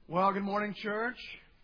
Well, good morning, church.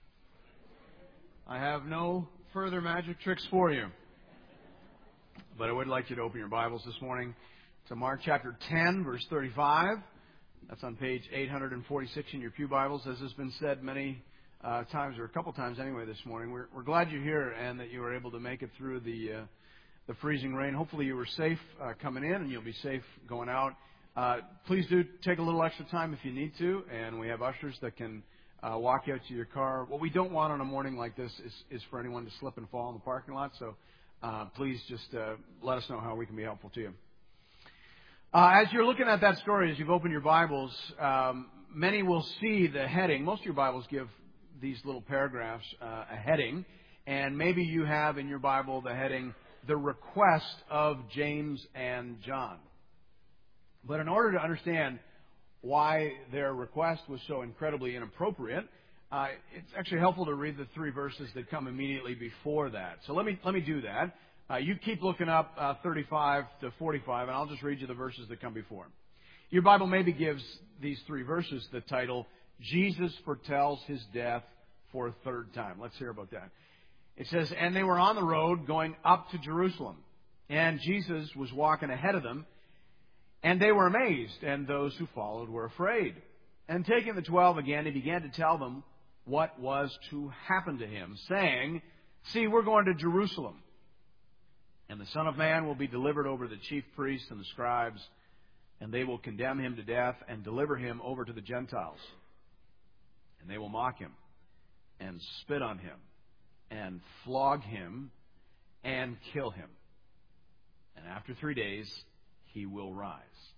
I have no further magic tricks for you, but I would like you to open your Bibles this morning to Mark chapter 10, verse 35. That's on page 846 in your pew Bibles. As has been said many times, or a couple times anyway this morning, we're glad you're here and that you were able to make it through the freezing rain. Hopefully you were safe coming in and you'll be safe going out. Please do take a little extra time if you need to, and we have ushers that can walk you out to your car. What we don't want on a morning like this is for anyone to slip and fall in the parking lot, so please just let us know how we can be helpful to you. As you're looking at that story, as you've opened your Bibles, many will see the heading. Most of your Bibles give these little paragraphs a heading, and maybe you have in your Bible the heading, The Request of James and John. But in order to understand why their request was so incredibly inappropriate, it's actually helpful to read the three verses that come immediately before that. So let me do that. You keep looking up 35 to 45, and I'll just read you the verses that come before. Your Bible maybe gives these three verses the title, Jesus foretells his death for a third time. Let's hear about that. It says, "And they were on the road going up to Jerusalem, and Jesus was walking ahead of them. And they were amazed, and those who followed were afraid. And taking the 12 again, he began to tell them what was to happen to him, saying, 'See, we're going to Jerusalem, and the Son of Man will be delivered over to the chief priests and the scribes, and they will condemn him to death and deliver him over to the Gentiles. And they will mock him, and spit on him, and flog him, and kill him. And after 3 days, he will rise.'"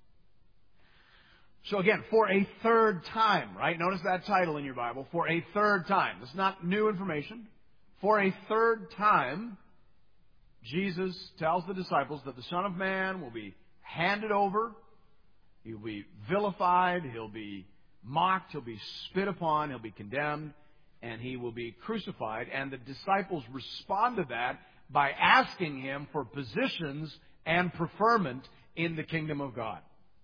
So again, for a third time, right? Notice that title in your Bible, for a third time. This is not new information. For a third time, Jesus tells the disciples that the Son of Man will be handed over. He'll be vilified. He'll be mocked. He'll be spit upon. He'll be condemned. And he will be crucified. And the disciples respond to that by asking him for positions and preferment in the kingdom of God.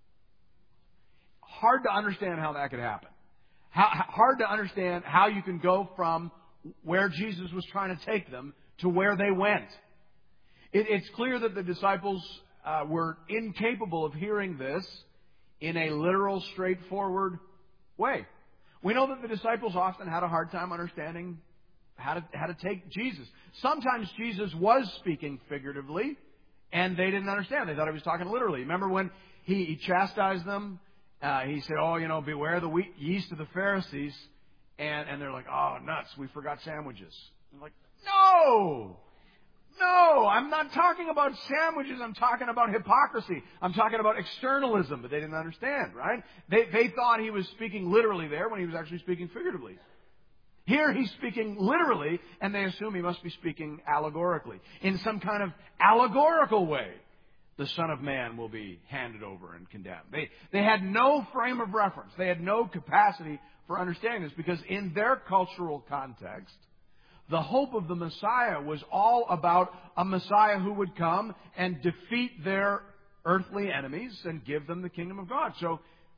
Hard to understand how that could happen. Hard to understand how you can go from where Jesus was trying to take them to where they went. It's clear that the disciples were incapable of hearing this in a literal, straightforward way. We know that the disciples often had a hard time understanding how to take Jesus. Sometimes Jesus was speaking figuratively, and they didn't understand. They thought he was talking literally. Remember when he chastised them? He said, beware the wheat yeast of the Pharisees. And they're like, oh, nuts, we forgot sandwiches. I'm like, no, I'm not talking about sandwiches. I'm talking about hypocrisy. I'm talking about externalism. But they didn't understand, right? They thought he was speaking literally there when he was actually speaking figuratively. Here he's speaking literally, and they assume he must be speaking allegorically. In some kind of allegorical way, the Son of Man will be handed over and condemned. They had no frame of reference. They had no capacity for understanding this because in their cultural context, the hope of the Messiah was all about a Messiah who would come and defeat their earthly enemies and give them the kingdom of God. So,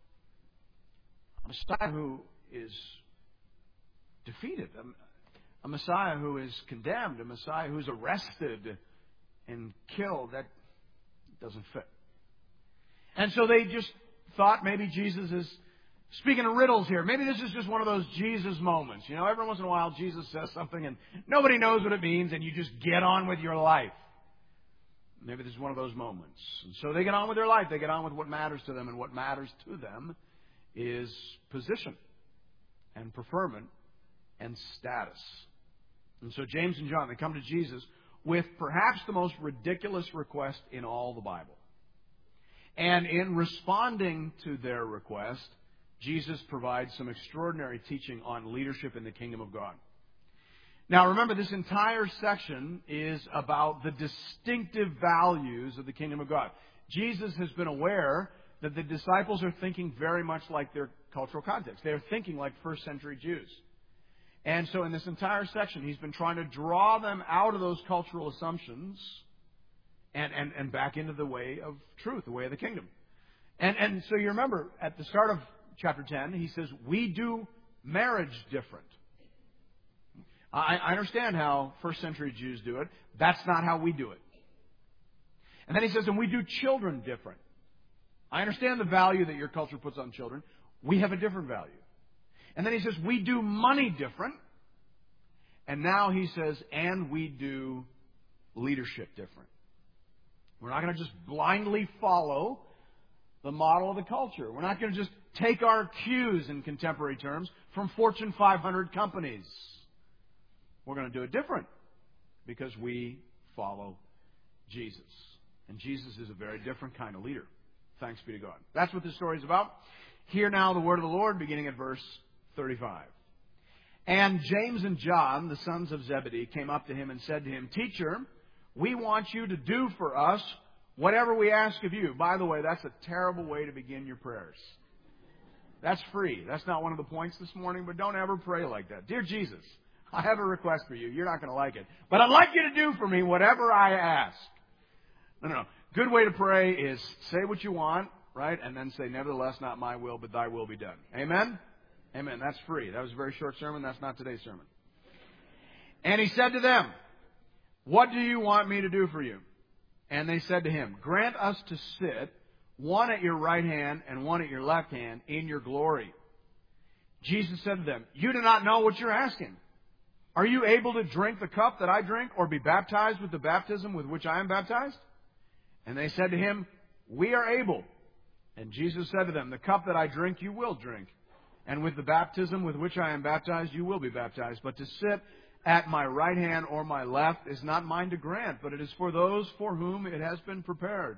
a Messiah who is defeated, a Messiah who is condemned, a Messiah who is arrested and killed, that doesn't fit. And so they just thought maybe Jesus is speaking of riddles here. Maybe this is just one of those Jesus moments. You know, every once in a while Jesus says something and nobody knows what it means and you just get on with your life. Maybe this is one of those moments. And so they get on with their life. They get on with what matters to them, and what matters to them is position and preferment and status. And so James and John, they come to Jesus with perhaps the most ridiculous request in all the Bible. And in responding to their request, Jesus provides some extraordinary teaching on leadership in the kingdom of God. Now remember, this entire section is about the distinctive values of the kingdom of God. Jesus has been aware that the disciples are thinking very much like their cultural context. They are thinking like first century Jews. And so in this entire section, he's been trying to draw them out of those cultural assumptions and back into the way of truth, the way of the kingdom. And so you remember, at the start of chapter 10, he says, we do marriage different. I understand how first century Jews do it. That's not how we do it. And then he says, and we do children different. I understand the value that your culture puts on children. We have a different value. And then he says, we do money different. And now he says, and we do leadership different. We're not going to just blindly follow the model of the culture. We're not going to just take our cues in contemporary terms from Fortune 500 companies. We're going to do it different because we follow Jesus. And Jesus is a very different kind of leader. Thanks be to God. That's what this story is about. Hear now the word of the Lord, beginning at verse 35. And James and John, the sons of Zebedee, came up to him and said to him, Teacher, we want you to do for us whatever we ask of you. By the way, that's a terrible way to begin your prayers. That's free. That's not one of the points this morning, but don't ever pray like that. Dear Jesus, I have a request for you. You're not going to like it. But I'd like you to do for me whatever I ask. No. Good way to pray is say what you want, right? And then say, nevertheless, not my will, but thy will be done. Amen? Amen. That's free. That was a very short sermon. That's not today's sermon. And he said to them, what do you want me to do for you? And they said to him, grant us to sit, one at your right hand and one at your left hand, in your glory. Jesus said to them, you do not know what you're asking. Are you able to drink the cup that I drink, or be baptized with the baptism with which I am baptized? And they said to him, we are able. And Jesus said to them, the cup that I drink you will drink, and with the baptism with which I am baptized you will be baptized. But to sit at my right hand or my left is not mine to grant, but it is for those for whom it has been prepared.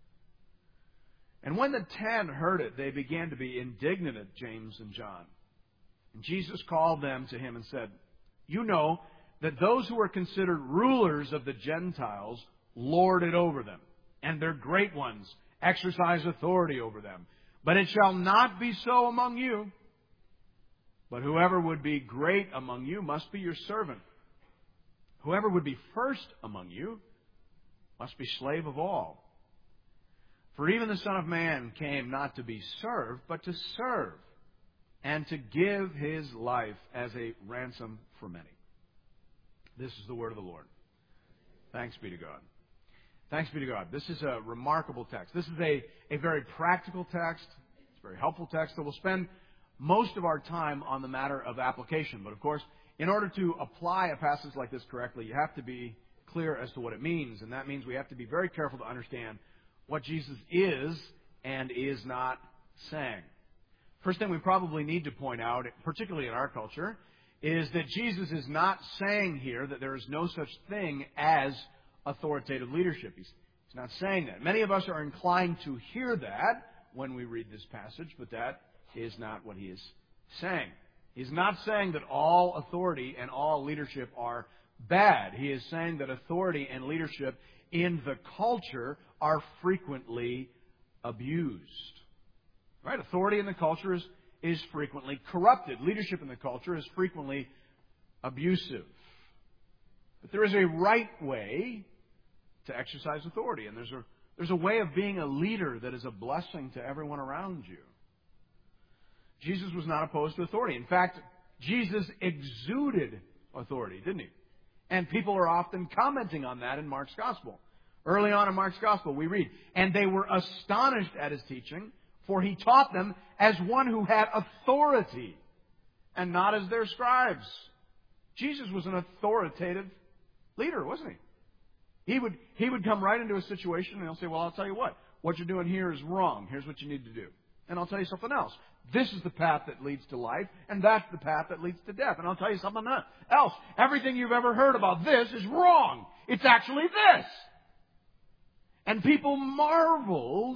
And when the 10 heard it, they began to be indignant at James and John. And Jesus called them to him and said, you know that those who are considered rulers of the Gentiles lord it over them, and their great ones exercise authority over them. But it shall not be so among you. But whoever would be great among you must be your servant. Whoever would be first among you must be slave of all. For even the Son of Man came not to be served, but to serve, and to give his life as a ransom for many. This is the word of the Lord. Thanks be to God. Thanks be to God. This is a remarkable text. This is a very practical text. It's a very helpful text. So we'll spend most of our time on the matter of application. But of course, in order to apply a passage like this correctly, you have to be clear as to what it means. And that means we have to be very careful to understand what Jesus is and is not saying. First thing we probably need to point out, particularly in our culture, is that Jesus is not saying here that there is no such thing as authoritative leadership. He's not saying that. Many of us are inclined to hear that when we read this passage, but that is not what he is saying. He's not saying that all authority and all leadership are bad. He is saying that authority and leadership in the culture are frequently abused. Right? Authority in the culture is frequently corrupted. Leadership in the culture is frequently abusive. But there is a right way to exercise authority, and there's a way of being a leader that is a blessing to everyone around you. Jesus was not opposed to authority. In fact, Jesus exuded authority, didn't he? And people are often commenting on that in Mark's Gospel. Early on in Mark's Gospel, we read, and they were astonished at his teaching, for he taught them as one who had authority, and not as their scribes. Jesus was an authoritative leader, wasn't he? He would come right into a situation and he'll say, well, I'll tell you what you're doing here is wrong. Here's what you need to do. And I'll tell you something else. This is the path that leads to life, and that's the path that leads to death. And I'll tell you something else. Everything you've ever heard about this is wrong. It's actually this. And people marveled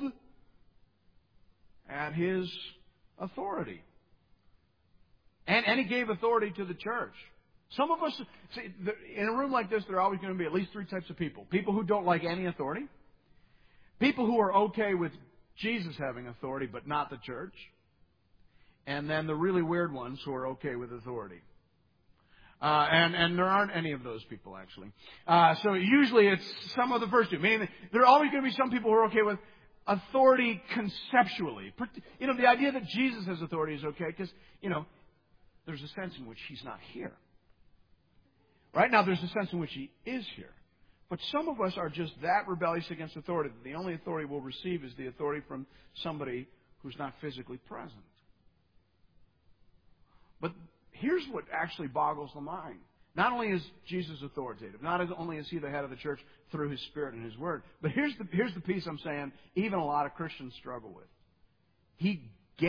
at his authority. And he gave authority to the church. Some of us, see, in a room like this, there are always going to be at least three types of people. People who don't like any authority. People who are okay with Jesus having authority, but not the church. And then the really weird ones who are okay with authority. And there aren't any of those people, actually. So usually it's some of the first two. Meaning there are always going to be some people who are okay with authority conceptually. The idea that Jesus has authority is okay because, there's a sense in which He's not here. Right now, there's a sense in which He is here. But some of us are just that rebellious against authority that the only authority we'll receive is the authority from somebody who's not physically present. But here's what actually boggles the mind. Not only is Jesus authoritative, not only is He the head of the church through His Spirit and His Word, but here's the piece I'm saying even a lot of Christians struggle with. He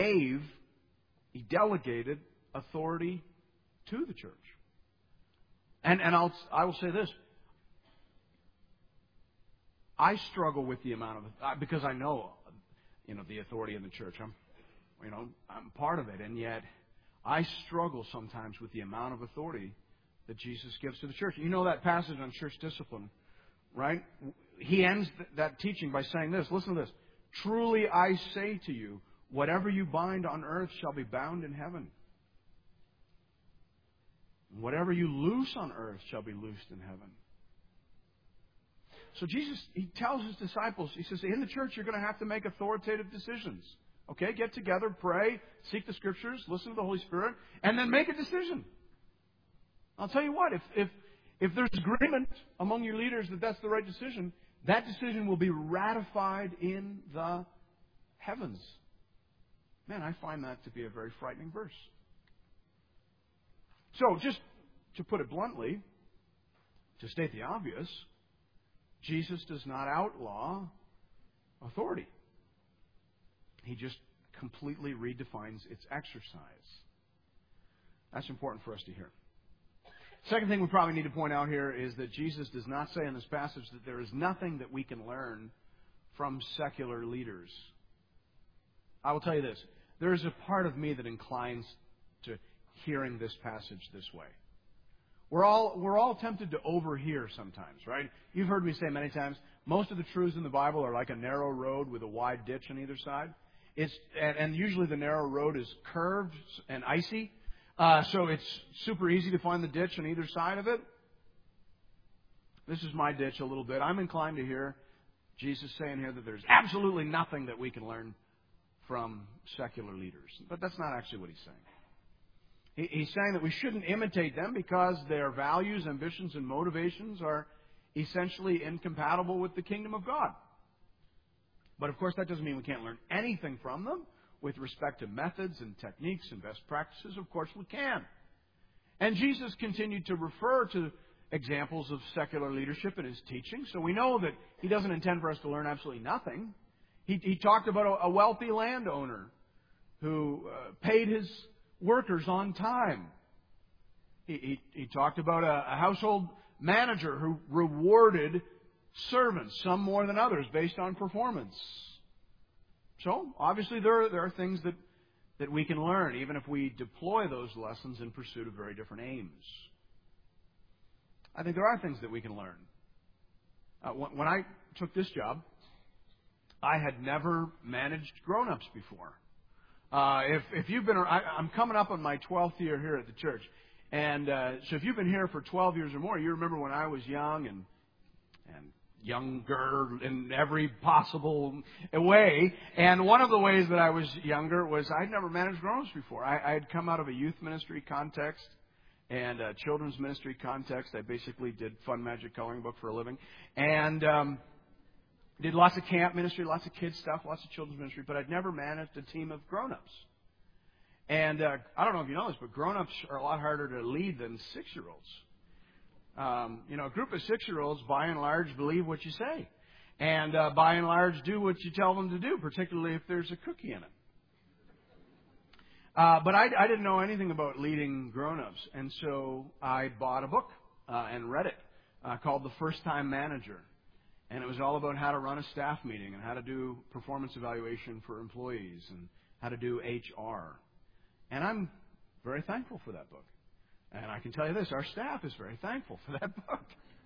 delegated authority to the church. And I will say this. I struggle with the amount of, because I know, the authority in the church. I'm part of it, and yet I struggle sometimes with the amount of authority that Jesus gives to the church. You know that passage on church discipline, right? He ends that teaching by saying this. Listen to this. Truly I say to you, whatever you bind on earth shall be bound in heaven. Whatever you loose on earth shall be loosed in heaven. So Jesus, He tells His disciples, He says, in the church you're going to have to make authoritative decisions. Okay, get together, pray, seek the Scriptures, listen to the Holy Spirit, and then make a decision. I'll tell you what, if there's agreement among your leaders that that's the right decision, that decision will be ratified in the heavens. Man, I find that to be a very frightening verse. So, just to put it bluntly, to state the obvious, Jesus does not outlaw authority. He just completely redefines its exercise. That's important for us to hear. Second thing we probably need to point out here is that Jesus does not say in this passage that there is nothing that we can learn from secular leaders. I will tell you this. There is a part of me that inclines to hearing this passage this way. We're all tempted to overhear sometimes, right? You've heard me say many times, most of the truths in the Bible are like a narrow road with a wide ditch on either side. And usually the narrow road is curved and icy, so it's super easy to find the ditch on either side of it. This is my ditch a little bit. I'm inclined to hear Jesus saying here that there's absolutely nothing that we can learn from secular leaders. But that's not actually what He's saying. He's saying that we shouldn't imitate them because their values, ambitions, and motivations are essentially incompatible with the kingdom of God. But of course, that doesn't mean we can't learn anything from them with respect to methods and techniques and best practices. Of course we can. And Jesus continued to refer to examples of secular leadership in His teaching, so we know that He doesn't intend for us to learn absolutely nothing. He talked about a wealthy landowner who paid his workers on time. He talked about a household manager who rewarded servants, some more than others, based on performance. So, obviously, there are things that we can learn, even if we deploy those lessons in pursuit of very different aims. I think there are things that we can learn. When I took this job, I had never managed grown-ups before. If you've been, I'm coming up on my 12th year here at the church, and so if you've been here for 12 years or more, you remember when I was young and younger in every possible way. And one of the ways that I was younger was I'd never managed grown-ups before. I had come out of a youth ministry context and a children's ministry context. I basically did Fun Magic Coloring Book for a living, and did lots of camp ministry, lots of kids stuff, lots of children's ministry, but I'd never managed a team of grown-ups. And I don't know if you know this, but grown-ups are a lot harder to lead than 6-year-olds. A group of 6-year-olds, by and large, believe what you say. And by and large, do what you tell them to do, particularly if there's a cookie in it. But I didn't know anything about leading grown-ups. And so I bought a book and read it called The First Time Manager. And it was all about how to run a staff meeting and how to do performance evaluation for employees and how to do HR. And I'm very thankful for that book. And I can tell you this, our staff is very thankful for that book.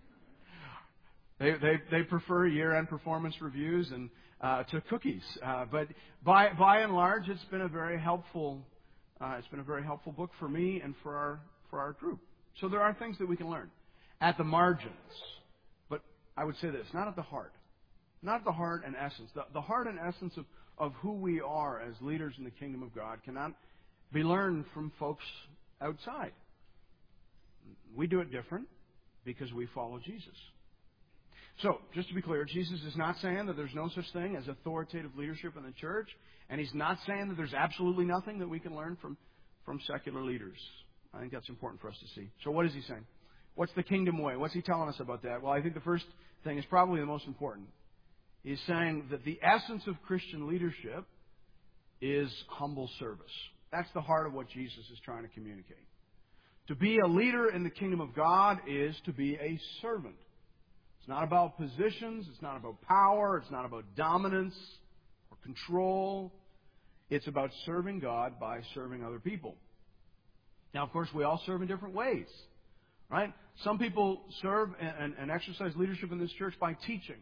They prefer year-end performance reviews and to cookies. But by and large, it's been a very helpful book for me and for our group. So there are things that we can learn at the margins. But I would say this, not at the heart. Not at the heart and essence. The heart and essence of who we are as leaders in the kingdom of God cannot be learned from folks outside. We do it different because we follow Jesus. So, just to be clear, Jesus is not saying that there's no such thing as authoritative leadership in the church, and He's not saying that there's absolutely nothing that we can learn from secular leaders. I think that's important for us to see. So what is He saying? What's the kingdom way? What's He telling us about that? Well, I think the first thing is probably the most important. He's saying that the essence of Christian leadership is humble service. That's the heart of what Jesus is trying to communicate. To be a leader in the kingdom of God is to be a servant. It's not about positions. It's not about power. It's not about dominance or control. It's about serving God by serving other people. Now, of course, we all serve in different ways, right? Some people serve and exercise leadership in this church by teaching.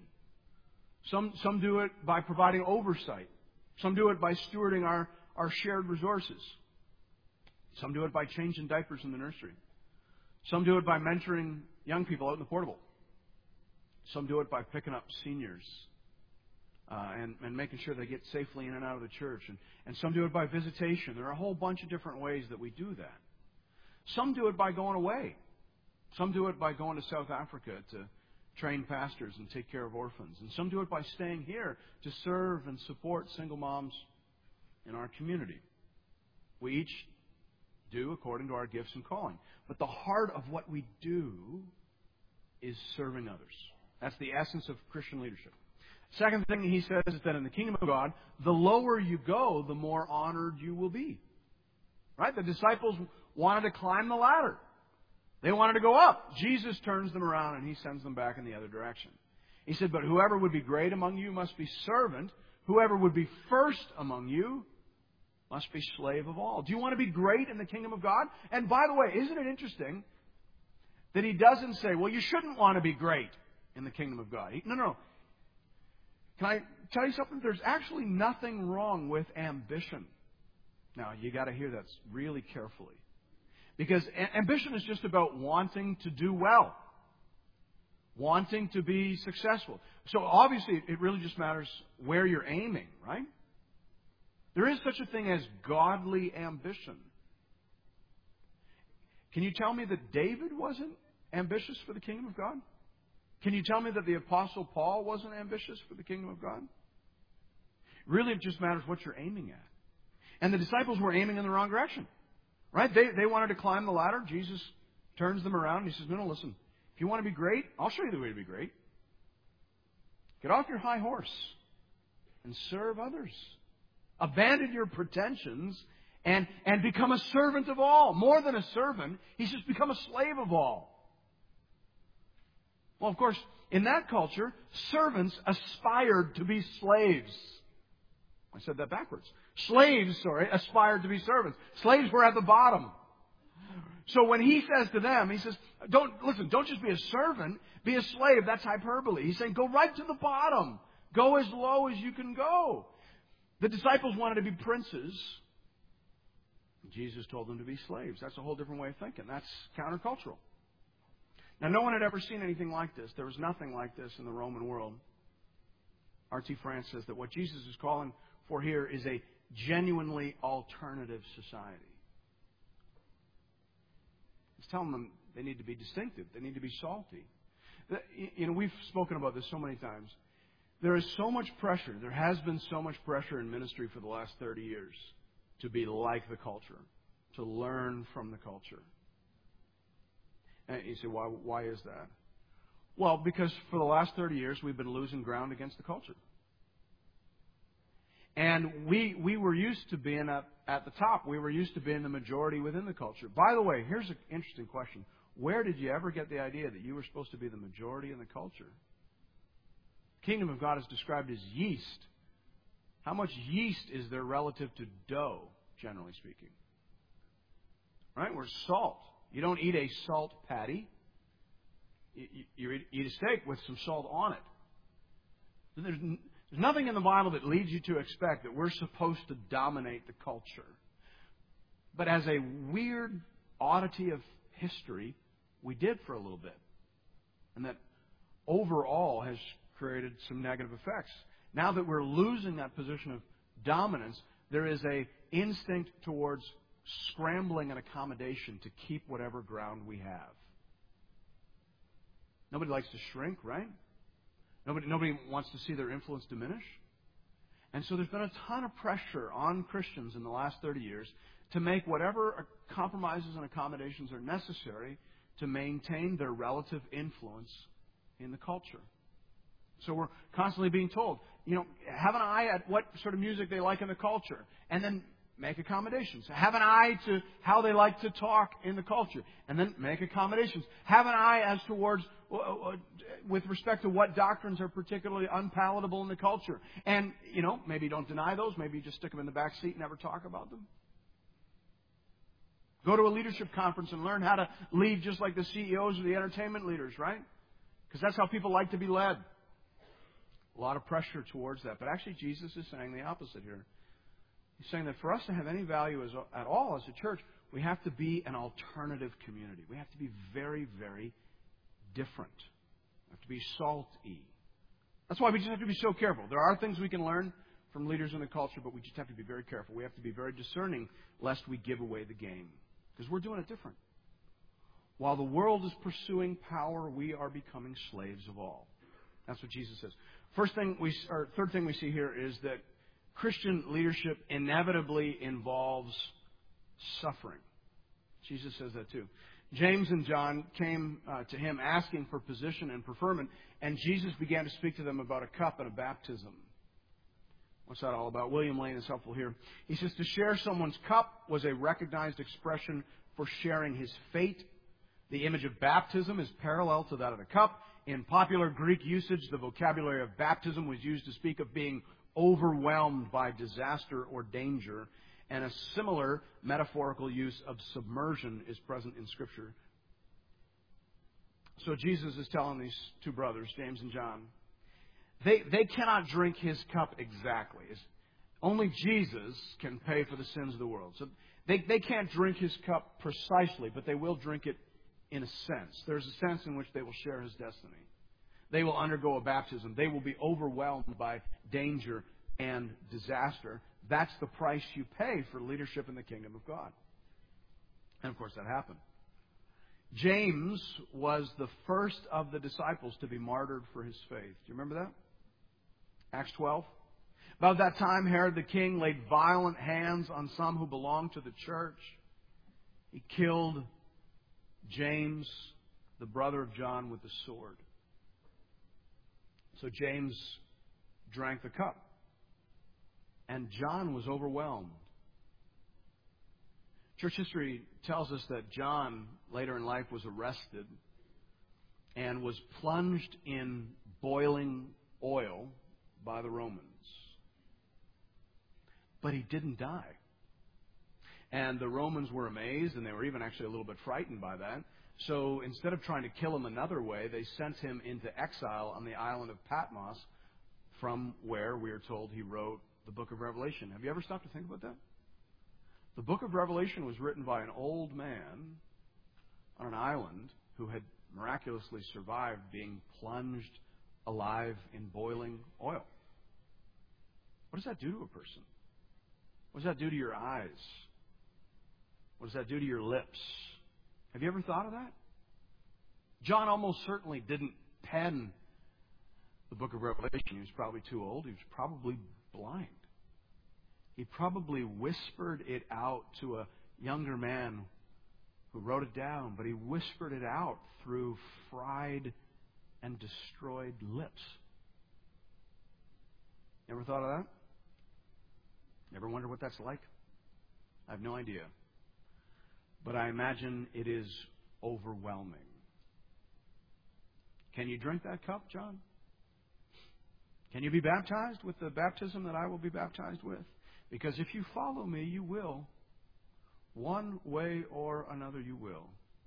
Some do it by providing oversight. Some do it by stewarding our shared resources. Some do it by changing diapers in the nursery. Some do it by mentoring young people out in the portable. Some do it by picking up seniors and making sure they get safely in and out of the church. And some do it by visitation. There are a whole bunch of different ways that we do that. Some do it by going away. Some do it by going to South Africa to train pastors and take care of orphans. And some do it by staying here to serve and support single moms in our community. We each do according to our gifts and calling. But the heart of what we do is serving others. That's the essence of Christian leadership. Second thing he says is that in the kingdom of God, the lower you go, the more honored you will be. Right? The disciples wanted to climb the ladder. They wanted to go up. Jesus turns them around and He sends them back in the other direction. He said, but whoever would be great among you must be servant. Whoever would be first among you must be slave of all. Do you want to be great in the kingdom of God? And by the way, isn't it interesting that He doesn't say, well, you shouldn't want to be great in the kingdom of God. No. Can I tell you something? There's actually nothing wrong with ambition. Now, you got to hear that really carefully. Because ambition is just about wanting to do well. Wanting to be successful. So obviously, it really just matters where you're aiming, right? There is such a thing as godly ambition. Can you tell me that David wasn't ambitious for the kingdom of God? Can you tell me that the Apostle Paul wasn't ambitious for the kingdom of God? Really, it just matters what you're aiming at. And the disciples were aiming in the wrong direction. Right? They wanted to climb the ladder. Jesus turns them around and He says, no, listen. If you want to be great, I'll show you the way to be great. Get off your high horse and serve others. Abandon your pretensions and become a servant of all. More than a servant, He says, become a slave of all. Well, of course, in that culture, servants aspired to be slaves. I said that backwards. Slaves, aspired to be servants. Slaves were at the bottom. So when He says to them, He says, don't just be a servant, be a slave. That's hyperbole. He's saying, go right to the bottom. Go as low as you can go. The disciples wanted to be princes. Jesus told them to be slaves. That's a whole different way of thinking. That's countercultural. Now, no one had ever seen anything like this. There was nothing like this in the Roman world. R.T. France says that what Jesus is calling for here is a genuinely alternative society. He's telling them they need to be distinctive. They need to be salty. We've spoken about this so many times. There is so much pressure. There has been so much pressure in ministry for the last 30 years to be like the culture, to learn from the culture. And you say, why is that? Well, because for the last 30 years, we've been losing ground against the culture. And we were used to being at the top. We were used to being the majority within the culture. By the way, here's an interesting question. Where did you ever get the idea that you were supposed to be the majority in the culture? The kingdom of God is described as yeast. How much yeast is there relative to dough, generally speaking? Right? We're salt. You don't eat a salt patty. You eat a steak with some salt on it. There's nothing in the Bible that leads you to expect that we're supposed to dominate the culture. But as a weird oddity of history, we did for a little bit. And that overall has created some negative effects. Now that we're losing that position of dominance, there is an instinct towards scrambling and accommodation to keep whatever ground we have. Nobody likes to shrink, right? Nobody wants to see their influence diminish. And so there's been a ton of pressure on Christians in the last 30 years to make whatever compromises and accommodations are necessary to maintain their relative influence in the culture. So we're constantly being told, have an eye at what sort of music they like in the culture, and then make accommodations. Have an eye to how they like to talk in the culture, and then make accommodations. Have an eye as towards with respect to what doctrines are particularly unpalatable in the culture. And, maybe don't deny those. Maybe you just stick them in the back seat and never talk about them. Go to a leadership conference and learn how to lead just like the CEOs or the entertainment leaders, right? Because that's how people like to be led. A lot of pressure towards that. But actually, Jesus is saying the opposite here. He's saying that for us to have any value at all as a church, we have to be an alternative community. We have to be very, very different. We have to be salty. That's why we just have to be so careful. There are things we can learn from leaders in the culture, but we just have to be very careful. We have to be very discerning lest we give away the game. Because we're doing it different. While the world is pursuing power, we are becoming slaves of all. That's what Jesus says. Third thing we see here is that Christian leadership inevitably involves suffering. Jesus says that too. James and John came to him asking for position and preferment, and Jesus began to speak to them about a cup and a baptism. What's that all about? William Lane is helpful here. He says to share someone's cup was a recognized expression for sharing his fate. The image of baptism is parallel to that of the cup. In popular Greek usage, the vocabulary of baptism was used to speak of being overwhelmed by disaster or danger, and a similar metaphorical use of submersion is present in Scripture. So Jesus is telling these two brothers, James and John, they cannot drink his cup exactly. Only Jesus can pay for the sins of the world. So they can't drink his cup precisely, but they will drink it in a sense. There's a sense in which they will share his destiny. They will undergo a baptism. They will be overwhelmed by danger and disaster. That's the price you pay for leadership in the kingdom of God. And of course that happened. James was the first of the disciples to be martyred for his faith. Do you remember that? Acts 12. About that time, Herod the king laid violent hands on some who belonged to the church. He killed James, the brother of John, with the sword. So James drank the cup. And John was overwhelmed. Church history tells us that John, later in life, was arrested and was plunged in boiling oil by the Romans. But he didn't die. And the Romans were amazed, and they were even actually a little bit frightened by that. So instead of trying to kill him another way, they sent him into exile on the island of Patmos, from where, we are told, he wrote the book of Revelation. Have you ever stopped to think about that? The book of Revelation was written by an old man on an island who had miraculously survived being plunged alive in boiling oil. What does that do to a person? What does that do to your eyes? What does that do to your lips? Have you ever thought of that? John almost certainly didn't pen the book of Revelation. He was probably too old. He was probably blind. He probably whispered it out to a younger man who wrote it down, but he whispered it out through fried and destroyed lips. Ever thought of that? Ever wonder what that's like? I have no idea. But I imagine it is overwhelming. Can you drink that cup, John? Can you be baptized with the baptism that I will be baptized with? Because if you follow me, you will. One way or another, you will.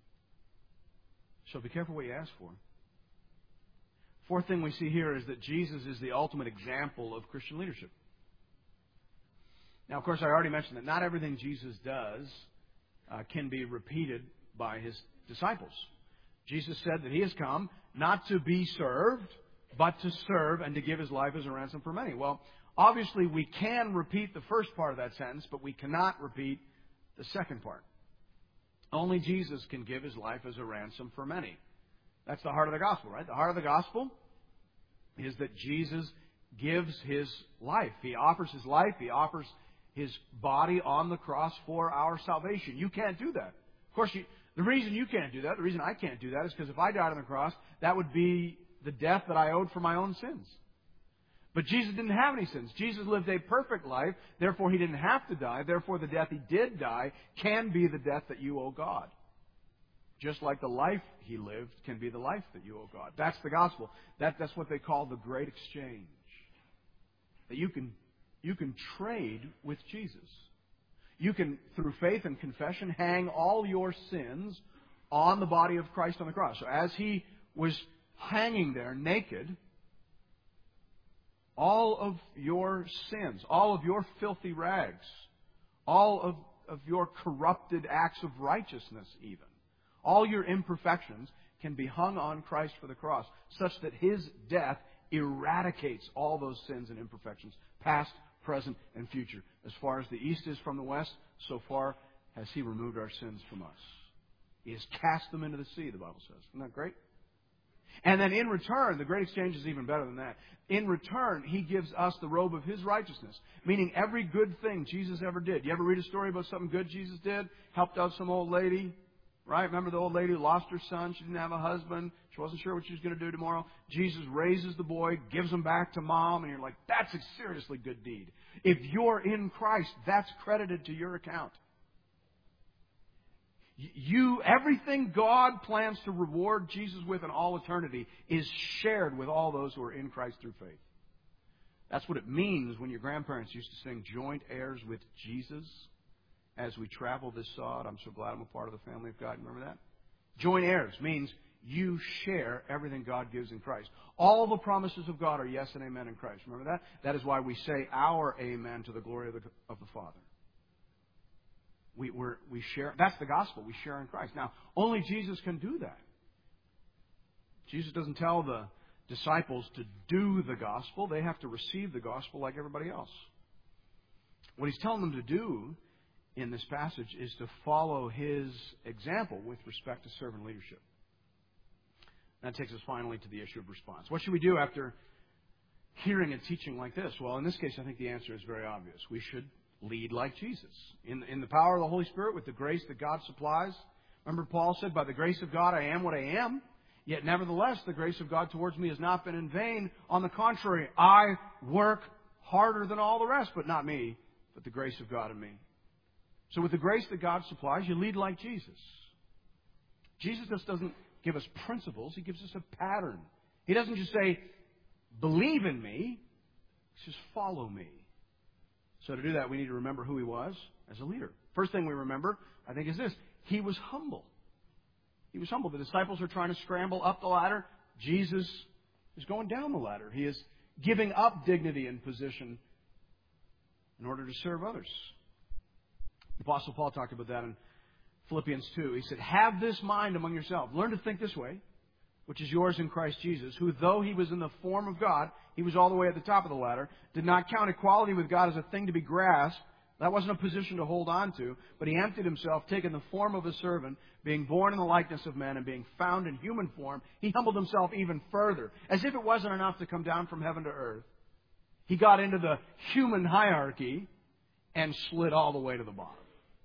So be careful what you ask for. Fourth thing we see here is that Jesus is the ultimate example of Christian leadership. Now, of course, I already mentioned that not everything Jesus does can be repeated by his disciples. Jesus said that he has come not to be served, but to serve and to give his life as a ransom for many. Well, obviously we can repeat the first part of that sentence, but we cannot repeat The second part. Only Jesus can give His life as a ransom for many. That's the heart of the gospel, right? The heart of the gospel is that Jesus gives His life. He offers His life. He offers His body on the cross for our salvation. You can't do that. Of course, the reason you can't do that, the reason I can't do that, is because if I died on the cross, that would be the death that I owed for my own sins. But Jesus didn't have any sins. Jesus lived a perfect life. Therefore, He didn't have to die. Therefore, the death He did die can be the death that you owe God. Just like the life He lived can be the life that you owe God. That's the gospel. That's what they call the great exchange. That you can trade with Jesus. You can, through faith and confession, hang all your sins on the body of Christ on the cross. So as He was hanging there naked, all of your sins, all of your filthy rags, all of your corrupted acts of righteousness even, all your imperfections can be hung on Christ for the cross, such that His death eradicates all those sins and imperfections, past, present, and future. As far as the east is from the west, so far has He removed our sins from us. He has cast them into the sea, the Bible says. Isn't that great? And then in return, the great exchange is even better than that. In return, He gives us the robe of His righteousness, meaning every good thing Jesus ever did. You ever read a story about something good Jesus did? Helped out some old lady, right? Remember the old lady who lost her son? She didn't have a husband. She wasn't sure what she was going to do tomorrow. Jesus raises the boy, gives him back to mom, and you're like, that's a seriously good deed. If you're in Christ, that's credited to your account. Everything God plans to reward Jesus with in all eternity is shared with all those who are in Christ through faith. That's what it means when your grandparents used to sing joint heirs with Jesus as we travel this sod. I'm so glad I'm a part of the family of God. Remember that? Joint heirs means you share everything God gives in Christ. All the promises of God are yes and amen in Christ. Remember that? That is why we say our amen to the glory of the Father. We share. That's the gospel. We share in Christ. Now, only Jesus can do that. Jesus doesn't tell the disciples to do the gospel. They have to receive the gospel like everybody else. What He's telling them to do in this passage is to follow His example with respect to servant leadership. That takes us finally to the issue of response. What should we do after hearing a teaching like this? Well, in this case, I think the answer is very obvious. We should lead like Jesus. In the power of the Holy Spirit, with the grace that God supplies. Remember, Paul said, by the grace of God I am what I am. Yet nevertheless, the grace of God towards me has not been in vain. On the contrary, I work harder than all the rest, but not me, but the grace of God in me. So with the grace that God supplies, you lead like Jesus. Jesus just doesn't give us principles. He gives us a pattern. He doesn't just say, believe in me. He says, follow me. So to do that, we need to remember who He was as a leader. First thing we remember, I think, is this. He was humble. He was humble. The disciples are trying to scramble up the ladder. Jesus is going down the ladder. He is giving up dignity and position in order to serve others. The Apostle Paul talked about that in Philippians 2. He said, have this mind among yourselves. Learn to think this way, which is yours in Christ Jesus, who, though He was in the form of God, He was all the way at the top of the ladder, did not count equality with God as a thing to be grasped. That wasn't a position to hold on to, but He emptied Himself, taking the form of a servant, being born in the likeness of men, and being found in human form. He humbled Himself even further, as if it wasn't enough to come down from heaven to earth. He got into the human hierarchy and slid all the way to the bottom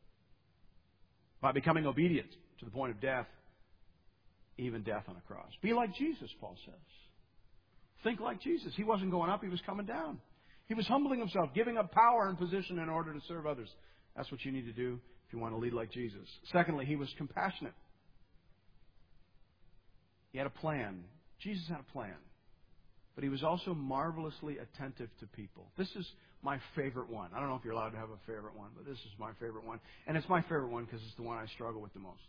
by becoming obedient to the point of death, even death on a cross. Be like Jesus, Paul says. Think like Jesus. He wasn't going up, He was coming down. He was humbling Himself, giving up power and position in order to serve others. That's what you need to do if you want to lead like Jesus. Secondly, He was compassionate. He had a plan. Jesus had a plan. But He was also marvelously attentive to people. This is my favorite one. I don't know if you're allowed to have a favorite one, but this is my favorite one. And it's my favorite one because it's the one I struggle with the most.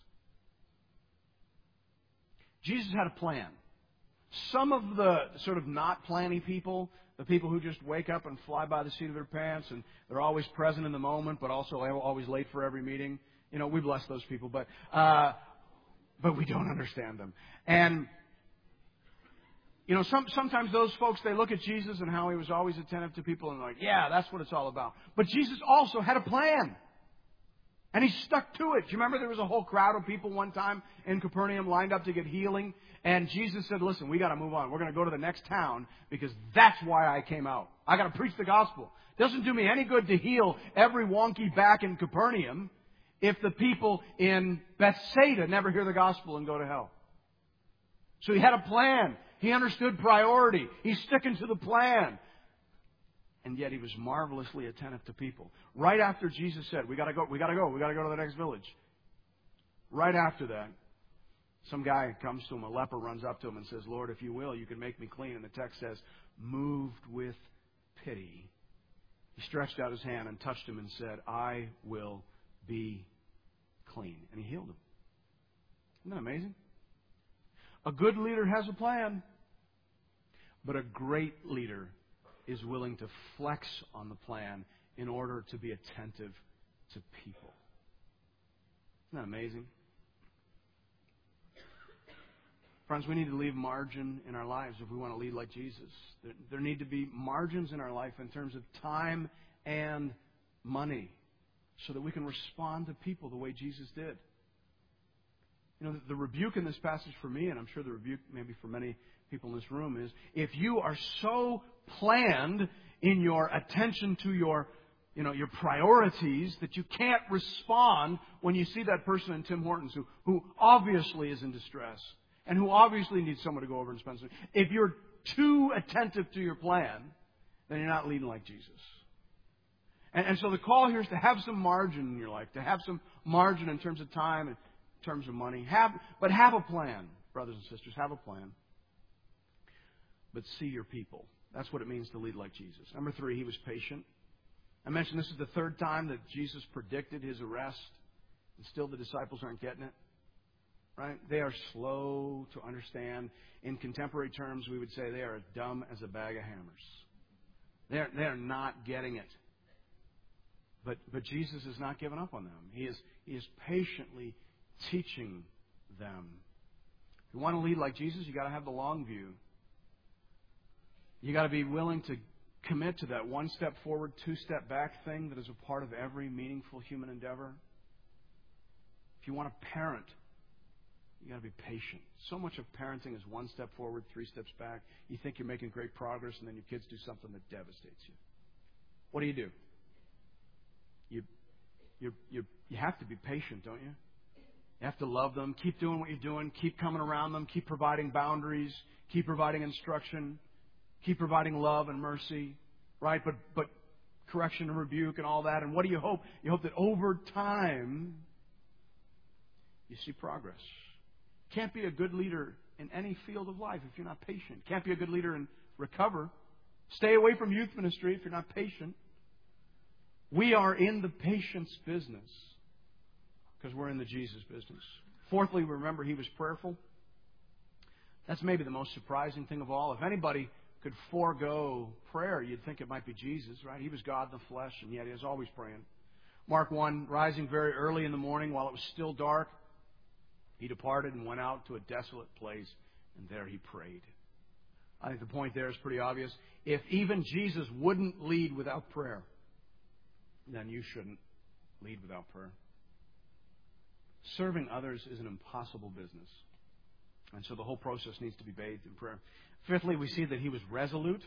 Jesus had a plan. Some of the sort of not planny people, the people who just wake up and fly by the seat of their pants and they're always present in the moment, but also always late for every meeting. You know, we bless those people, but we don't understand them. And you know, sometimes those folks, they look at Jesus and how He was always attentive to people and they're like, yeah, that's what it's all about. But Jesus also had a plan. And he stuck to it. Do you remember there was a whole crowd of people one time in Capernaum lined up to get healing? And Jesus said, listen, we got to move on. We're going to go to the next town because that's why I came out. I got to preach the gospel. It doesn't do me any good to heal every wonky back in Capernaum if the people in Bethsaida never hear the gospel and go to hell. So he had a plan. He understood priority. He's sticking to the plan. And yet he was marvelously attentive to people. Right after Jesus said, we got to go to the next village. Right after that, some guy comes to him, a leper runs up to him and says, Lord, if you will, you can make me clean. And the text says, moved with pity, he stretched out his hand and touched him and said, I will be clean. And he healed him. Isn't that amazing? A good leader has a plan, but a great leader is willing to flex on the plan in order to be attentive to people. Isn't that amazing? Friends, we need to leave margin in our lives if we want to lead like Jesus. There need to be margins in our life in terms of time and money so that we can respond to people the way Jesus did. You know, the rebuke in this passage for me, and I'm sure the rebuke maybe for many people in this room, is if you are so planned in your attention to your priorities that you can't respond when you see that person in Tim Hortons who obviously is in distress and who obviously needs someone to go over and spend some time. If you're too attentive to your plan, then you're not leading like Jesus. And so the call here is to have some margin in your life, to have some margin in terms of time and in terms of money. But have a plan, brothers and sisters. Have a plan. But see your people. That's what it means to lead like Jesus. Number 3, he was patient. I mentioned this is the third time that Jesus predicted his arrest, and still the disciples aren't getting it. Right? They are slow to understand. In contemporary terms, we would say they are as dumb as a bag of hammers. They are not getting it. But Jesus is not giving up on them. He is patiently teaching them. If you want to lead like Jesus, you got to have the long view. You got to be willing to commit to that 1 step forward, 2 step back thing that is a part of every meaningful human endeavor. If you want to parent, you got to be patient. So much of parenting is 1 step forward, 3 steps back. You think you're making great progress, and then your kids do something that devastates you. What do? You have to be patient, don't you? You have to love them. Keep doing what you're doing. Keep coming around them. Keep providing boundaries. Keep providing instruction. Keep providing love and mercy. Right? But correction and rebuke and all that. And what do you hope? You hope that over time you see progress. Can't be a good leader in any field of life if you're not patient. Can't be a good leader in recover. Stay away from youth ministry if you're not patient. We are in the patience business because we're in the Jesus business. Fourthly, remember he was prayerful. That's maybe the most surprising thing of all. If anybody could forego prayer, you'd think it might be Jesus, right? He was God in the flesh, and yet he was always praying. Mark 1, rising very early in the morning while it was still dark, he departed and went out to a desolate place, and there he prayed. I think the point there is pretty obvious. If even Jesus wouldn't lead without prayer, then you shouldn't lead without prayer. Serving others is an impossible business. And so the whole process needs to be bathed in prayer. Fifthly, we see that he was resolute.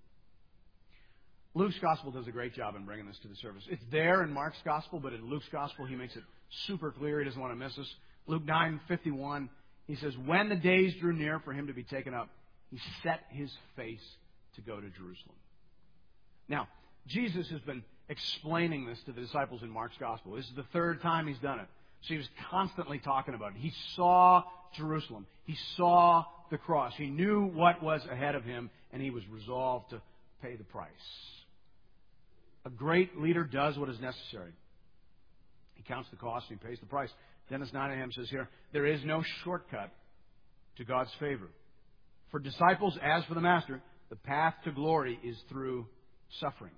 Luke's gospel does a great job in bringing this to the surface. It's there in Mark's gospel, but in Luke's gospel he makes it super clear. He doesn't want to miss us. Luke 9:51, he says, when the days drew near for him to be taken up, he set his face to go to Jerusalem. Now, Jesus has been explaining this to the disciples in Mark's gospel. This is the third time he's done it. So he was constantly talking about it. He saw Jerusalem. He saw the cross. He knew what was ahead of him, and he was resolved to pay the price. A great leader does what is necessary. He counts the cost and he pays the price. Dennis Nottingham says here, there is no shortcut to God's favor. For disciples, as for the Master, the path to glory is through suffering.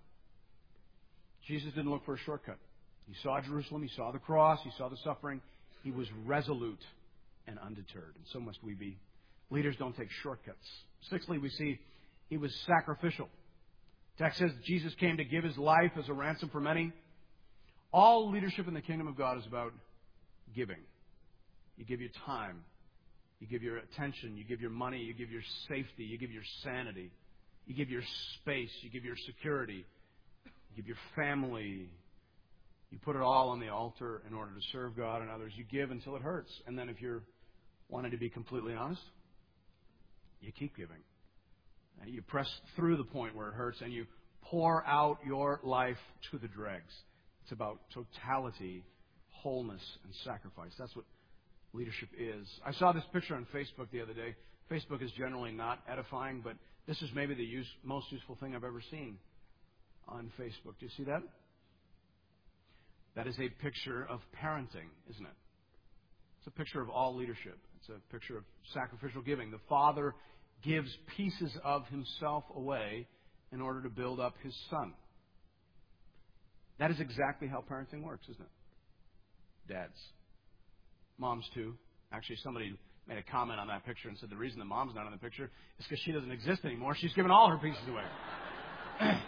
Jesus didn't look for a shortcut. He saw Jerusalem, he saw the cross, he saw the suffering. He was resolute and undeterred. And so must we be. Leaders don't take shortcuts. Sixthly, we see he was sacrificial. The text says Jesus came to give his life as a ransom for many. All leadership in the kingdom of God is about giving. You give your time. You give your attention. You give your money. You give your safety. You give your sanity. You give your space. You give your security. You give your family. You put it all on the altar in order to serve God and others. You give until it hurts. And then if you're wanting to be completely honest, you keep giving. You press through the point where it hurts and you pour out your life to the dregs. It's about totality, wholeness, and sacrifice. That's what leadership is. I saw this picture on Facebook the other day. Facebook is generally not edifying, but this is maybe the most useful thing I've ever seen on Facebook. Do you see that? That is a picture of parenting, isn't it? It's a picture of all leadership. It's a picture of sacrificial giving. The father gives pieces of himself away in order to build up his son. That is exactly how parenting works, isn't it? Dads. Moms, too. Actually, somebody made a comment on that picture and said the reason the mom's not in the picture is because she doesn't exist anymore. She's given all her pieces away.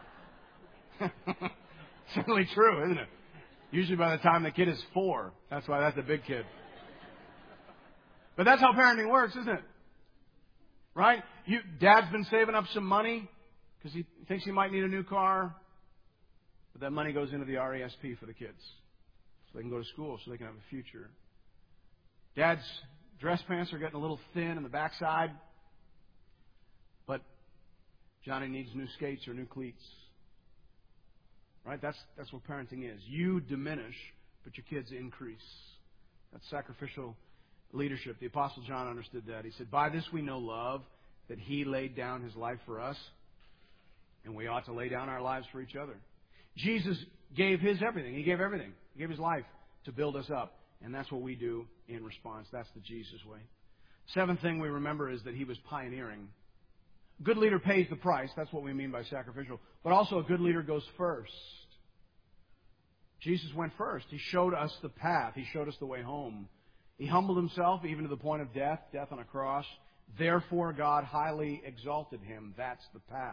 Certainly true, isn't it? Usually by the time the kid is 4. That's why that's a big kid. But that's how parenting works, isn't it? Right? Dad's been saving up some money because he thinks he might need a new car. But that money goes into the RESP for the kids. So they can go to school, so they can have a future. Dad's dress pants are getting a little thin in the backside. But Johnny needs new skates or new cleats. Right? That's what parenting is. You diminish, but your kids increase. That's sacrificial leadership. The Apostle John understood that. He said, by this we know love, that He laid down His life for us, and we ought to lay down our lives for each other. Jesus gave His everything. He gave everything. He gave His life to build us up. And that's what we do in response. That's the Jesus way. Seventh thing we remember is that He was pioneering. A good leader pays the price. That's what we mean by sacrificial. But also a good leader goes first. Jesus went first. He showed us the path. He showed us the way home. He humbled Himself even to the point of death on a cross. Therefore, God highly exalted Him. That's the path.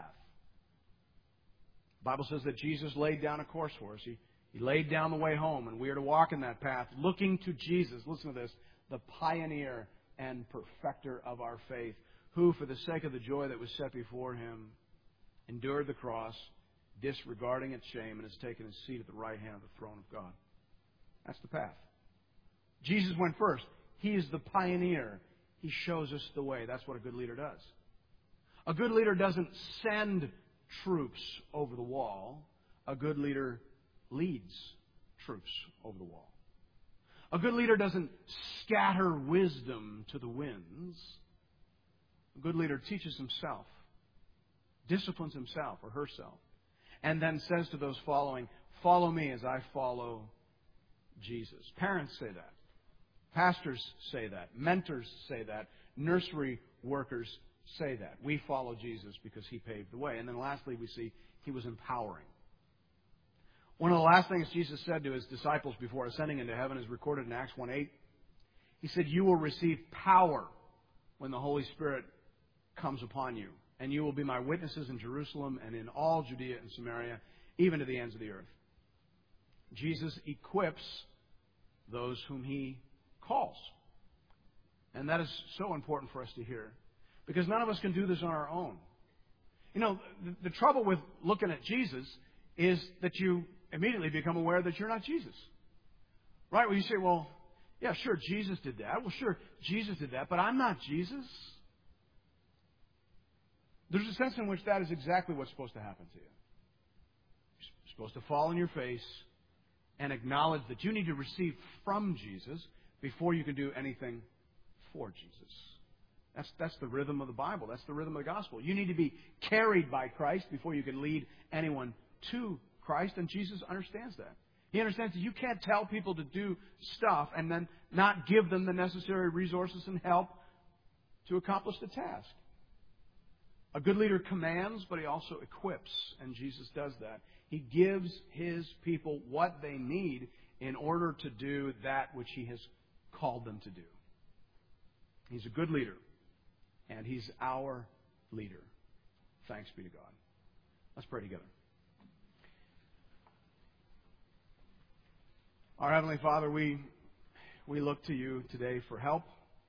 The Bible says that Jesus laid down a course for us. He laid down the way home, and we are to walk in that path, looking to Jesus. Listen to this. The pioneer and perfecter of our faith, who, for the sake of the joy that was set before Him, endured the cross, disregarding its shame, and has taken His seat at the right hand of the throne of God. That's the path. Jesus went first. He is the pioneer. He shows us the way. That's what a good leader does. A good leader doesn't send troops over the wall. A good leader leads troops over the wall. A good leader doesn't scatter wisdom to the winds. A good leader teaches himself, disciplines himself or herself, and then says to those following, follow me as I follow Jesus. Parents say that. Pastors say that. Mentors say that. Nursery workers say that. We follow Jesus because He paved the way. And then lastly, we see He was empowering. One of the last things Jesus said to His disciples before ascending into heaven is recorded in Acts 1:8. He said, you will receive power when the Holy Spirit comes upon you. And you will be my witnesses in Jerusalem and in all Judea and Samaria, even to the ends of the earth. Jesus equips those whom He calls. And that is so important for us to hear. Because none of us can do this on our own. You know, the trouble with looking at Jesus is that you immediately become aware that you're not Jesus. Right? Well, you say, well, yeah, sure, Jesus did that. Well, sure, Jesus did that, but I'm not Jesus. There's a sense in which that is exactly what's supposed to happen to you. You're supposed to fall on your face and acknowledge that you need to receive from Jesus before you can do anything for Jesus. That's the rhythm of the Bible. That's the rhythm of the gospel. You need to be carried by Christ before you can lead anyone to Christ, and Jesus understands that. He understands that you can't tell people to do stuff and then not give them the necessary resources and help to accomplish the task. A good leader commands, but he also equips, and Jesus does that. He gives His people what they need in order to do that which He has called them to do. He's a good leader, and He's our leader. Thanks be to God. Let's pray together. Our Heavenly Father, we look to you today for help.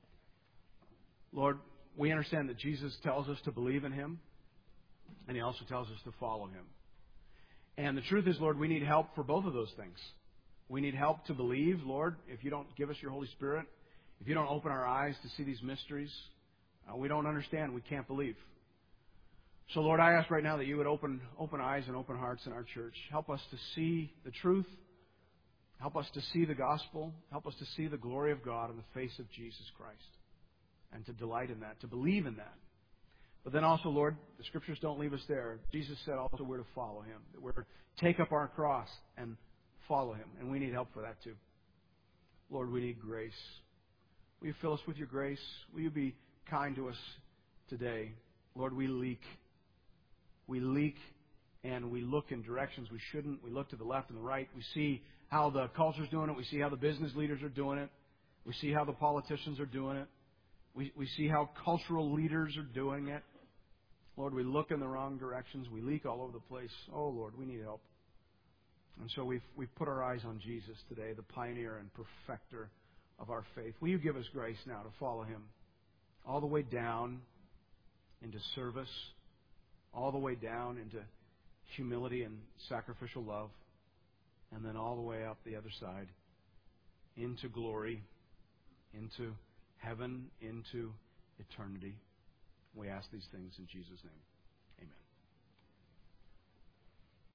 Lord, we understand that Jesus tells us to believe in Him, and He also tells us to follow Him. And the truth is, Lord, we need help for both of those things. We need help to believe, Lord. If you don't give us your Holy Spirit, if you don't open our eyes to see these mysteries, we don't understand. We can't believe. So, Lord, I ask right now that you would open eyes and open hearts in our church. Help us to see the truth. Help us to see the gospel. Help us to see the glory of God in the face of Jesus Christ. And to delight in that, to believe in that. But then also, Lord, the Scriptures don't leave us there. Jesus said also we're to follow Him. That we're to take up our cross and follow Him. And we need help for that too. Lord, we need grace. Will you fill us with your grace? Will you be kind to us today? Lord, we leak. We leak and we look in directions we shouldn't. We look to the left and the right. We see how the culture's doing it. We see how the business leaders are doing it. We see how the politicians are doing it. We see how cultural leaders are doing it. Lord, we look in the wrong directions. We leak all over the place. Oh, Lord, we need help. And so we've put our eyes on Jesus today, the pioneer and perfecter of our faith. Will you give us grace now to follow Him all the way down into service, all the way down into humility and sacrificial love, and then all the way up the other side into glory, into heaven, into eternity. We ask these things in Jesus' name.